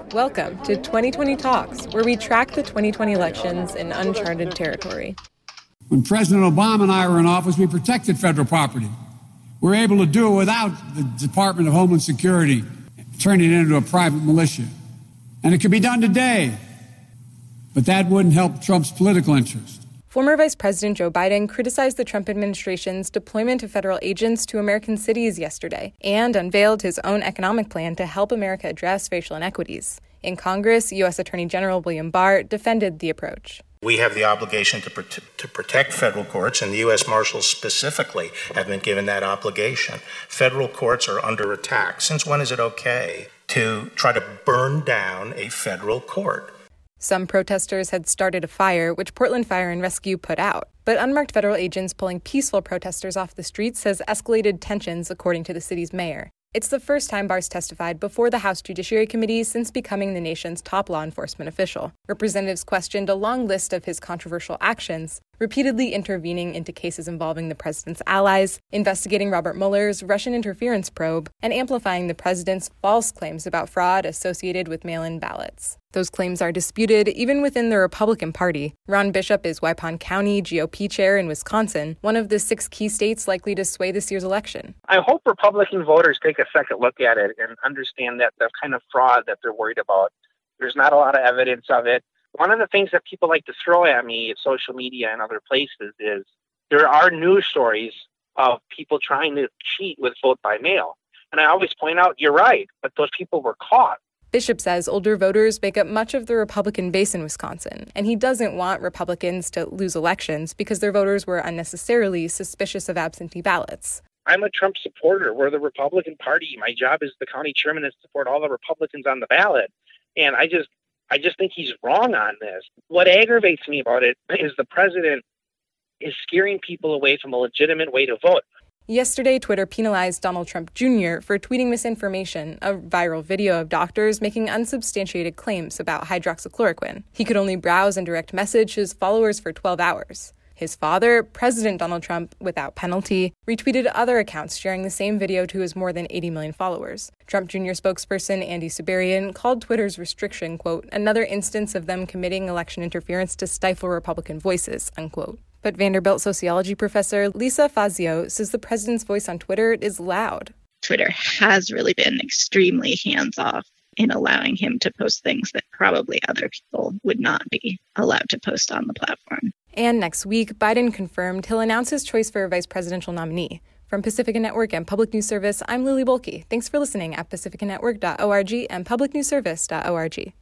Welcome to 2020 Talks, where we track the 2020 elections in uncharted territory. When President Obama and I were in office, we protected federal property. We were able to do it without the Department of Homeland Security turning it into a private militia. And it could be done today, but that wouldn't help Trump's political interest. Former Vice President Joe Biden criticized the Trump administration's deployment of federal agents to American cities yesterday and unveiled his own economic plan to help America address racial inequities. In Congress, U.S. Attorney General William Barr defended the approach. We have the obligation to protect federal courts, and the U.S. Marshals specifically have been given that obligation. Federal courts are under attack. Since when is it okay to try to burn down a federal court? Some protesters had started a fire, which Portland Fire and Rescue put out. But unmarked federal agents pulling peaceful protesters off the streets has escalated tensions, according to the city's mayor. It's the first time Barr's testified before the House Judiciary Committee since becoming the nation's top law enforcement official. Representatives questioned a long list of his controversial actions, repeatedly intervening into cases involving the president's allies, investigating Robert Mueller's Russian interference probe, and amplifying the president's false claims about fraud associated with mail-in ballots. Those claims are disputed even within the Republican Party. Ron Bishop is Waupun County GOP chair in Wisconsin, one of the 6 key states likely to sway this year's election. I hope Republican voters take a second look at it and understand that the kind of fraud that they're worried about, there's not a lot of evidence of it. One of the things that people like to throw at me at social media and other places is there are news stories of people trying to cheat with vote by mail. And I always point out, you're right, but those people were caught. Bishop says older voters make up much of the Republican base in Wisconsin, and he doesn't want Republicans to lose elections because their voters were unnecessarily suspicious of absentee ballots. I'm a Trump supporter. We're the Republican Party. My job as the county chairman is to support all the Republicans on the ballot. And I just think he's wrong on this. What aggravates me about it is the president is scaring people away from a legitimate way to vote. Yesterday, Twitter penalized Donald Trump Jr. for tweeting misinformation, a viral video of doctors making unsubstantiated claims about hydroxychloroquine. He could only browse and direct message his followers for 12 hours. His father, President Donald Trump, without penalty, retweeted other accounts sharing the same video to his more than 80 million followers. Trump Jr. spokesperson Andy Sabarian called Twitter's restriction, quote, another instance of them committing election interference to stifle Republican voices, unquote. But Vanderbilt sociology professor Lisa Fazio says the president's voice on Twitter is loud. Twitter has really been extremely hands-off in allowing him to post things that probably other people would not be allowed to post on the platform. And next week, Biden confirmed he'll announce his choice for a vice presidential nominee. From Pacifica Network and Public News Service, I'm Lily Bolke. Thanks for listening at pacificanetwork.org and publicnewsservice.org.